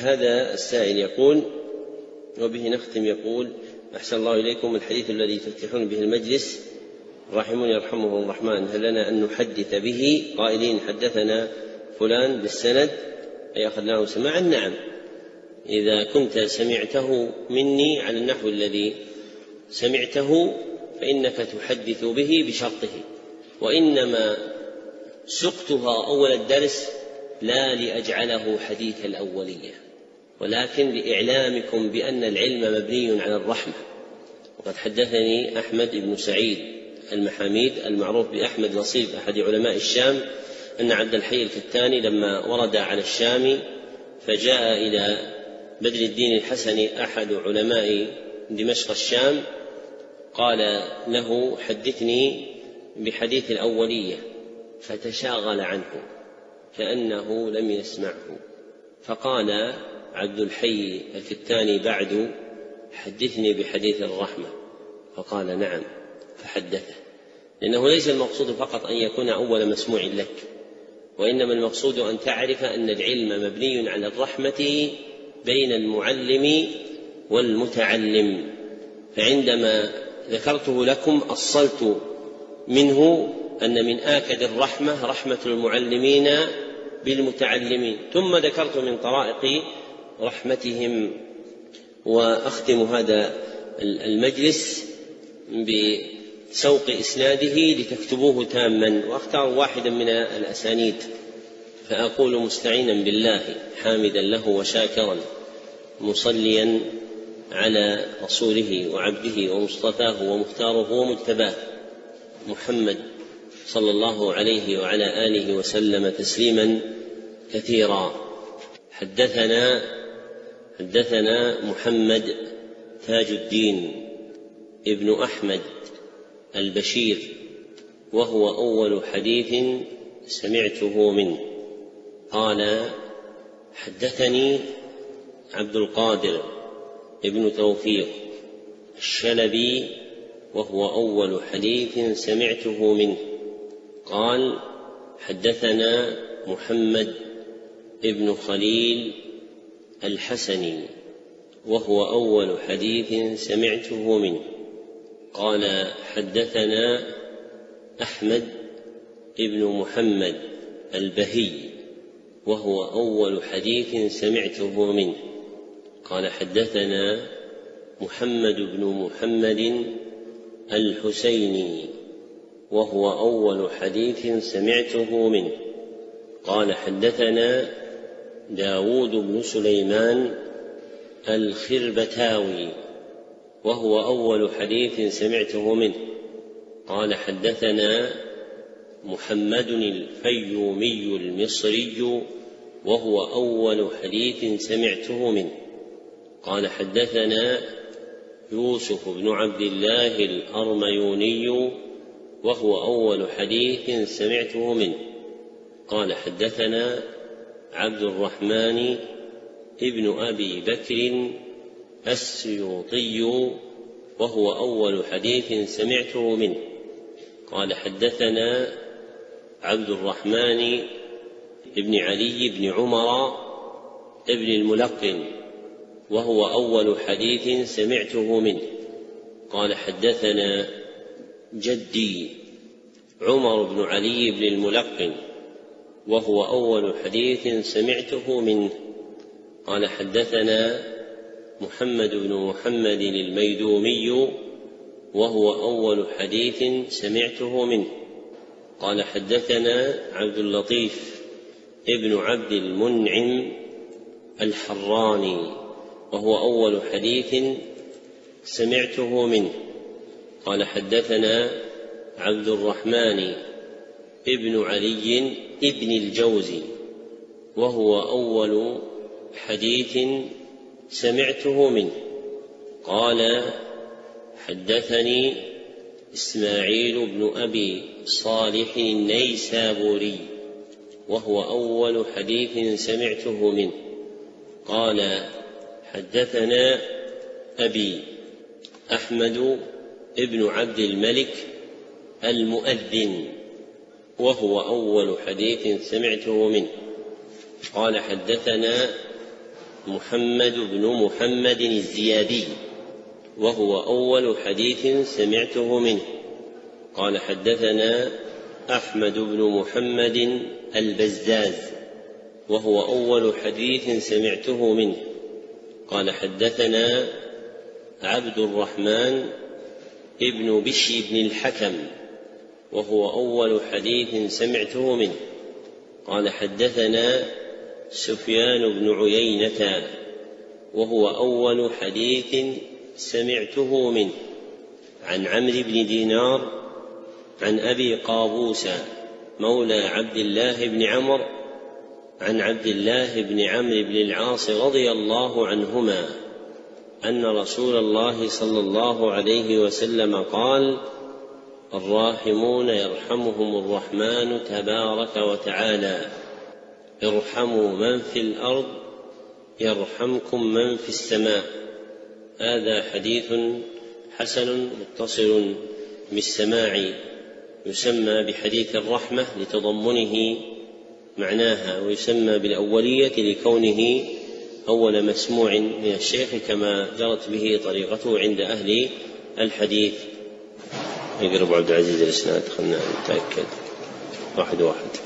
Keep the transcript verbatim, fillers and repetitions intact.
هذا السائل يقول، وبه نختم، يقول: أحسن الله إليكم، الحديث الذي تفتحون به المجلس الراحمون يرحمهم الرحمن، هل لنا أن نحدث به قائلين حدثنا فلان بالسند أي أخذناه سماعا؟ نعم، إذا كنت سمعته مني على النحو الذي سمعته فإنك تحدث به بشرطه، وإنما سقتها أول الدرس لا لأجعله حديث الأولية، ولكن لإعلامكم بأن العلم مبني على الرحمة. وقد حدثني أحمد بن سعيد المحاميد المعروف بأحمد نصيب أحد علماء الشام أن عبد الحي الكتاني لما ورد على الشام فجاء إلى بدر الدين الحسني أحد علماء دمشق الشام قال له: حدثني بحديث الأولية، فتشاغل عنه كأنه لم يسمعه، فقال عبد الحي الكتاني بعد: حدثني بحديث الرحمة، فقال: نعم، فحدثه. لأنه ليس المقصود فقط أن يكون أول مسموع لك، وإنما المقصود أن تعرف أن العلم مبني على الرحمة بين المعلم والمتعلم. فعندما ذكرته لكم أصلت منه أن من آكد الرحمة رحمة المعلمين بالمتعلمين، ثم ذكرت من طرائق رحمتهم. وأختم هذا المجلس بسوق إسناده لتكتبوه تاما، وأختار واحدا من الأسانيد، فأقول: مستعينا بالله حامدا له وشاكرا مصليا على رسوله وعبده ومصطفاه ومختاره ومجتباه محمد صلى الله عليه وعلى آله وسلم تسليما كثيرا. حدثنا حدثنا محمد تاج الدين ابن أحمد البشير، وهو أول حديث سمعته منه. قال: حدثني عبد القادر ابن توفيق الشلبي، وهو أول حديث سمعته منه. قال: حدثنا محمد ابن خليل الحسني، وهو أول حديث سمعته منه. قال: حدثنا أحمد ابن محمد البهي، وهو أول حديث سمعته منه. قال: حدثنا محمد بن محمد الحسيني، وهو أول حديث سمعته منه. قال: حدثنا داود بن سليمان الخربتاوي، وهو أول حديث سمعته منه. قال: حدثنا محمد الفيومي المصري، وهو أول حديث سمعته منه. قال: حدثنا يوسف بن عبد الله الأرميوني، وهو أول حديث سمعته منه. قال: حدثنا عبد الرحمن ابن أبي بكر السيوطي، وهو أول حديث سمعته منه. قال: حدثنا عبد الرحمن ابن علي بن عمر ابن الملقن، وهو أول حديث سمعته منه. قال: حدثنا جدي عمر بن علي بن الملقن، وهو أول حديث سمعته منه. قال: حدثنا محمد بن محمد الميدومي، وهو أول حديث سمعته منه. قال: حدثنا عبد اللطيف ابن عبد المنعم الحراني، وهو أول حديث سمعته منه. قال: حدثنا عبد الرحمن ابن علي ابن الجوزي، وهو أول حديث سمعته منه. قال: حدثني إسماعيل بن أبي صالح النيسابوري، وهو أول حديث سمعته منه. قال: حدثنا أبي أحمد ابن عبد الملك المؤذن، وهو أول حديث سمعته منه. قال: حدثنا محمد بن محمد الزيادي، وهو أول حديث سمعته منه. قال حدثنا أحمد بن محمد البزاز، وهو أول حديث سمعته منه. قال حدثنا عبد الرحمن ابن بشر بن الحكم، وهو أول حديث سمعته منه. قال حدثنا سفيان بن عيينة، وهو أول حديث سمعته منه، عن عمرو بن دينار عن أبي قابوس مولى عبد الله بن عمرو عن عبد الله بن عمرو بن العاص رضي الله عنهما أن رسول الله صلى الله عليه وسلم قال: الراحمون يرحمهم الرحمن تبارك وتعالى، ارحموا من في الأرض يرحمكم من في السماء. هذا حديث حسن متصل بالسماع، يسمى بحديث الرحمة لتضمنه معناها، ويسمى بالأولية لكونه أول مسموع من الشيخ، كما جرت به طريقته عند أهل الحديث. يقرب عبد العزيز الإسناد، خلنا نتأكد واحد واحد.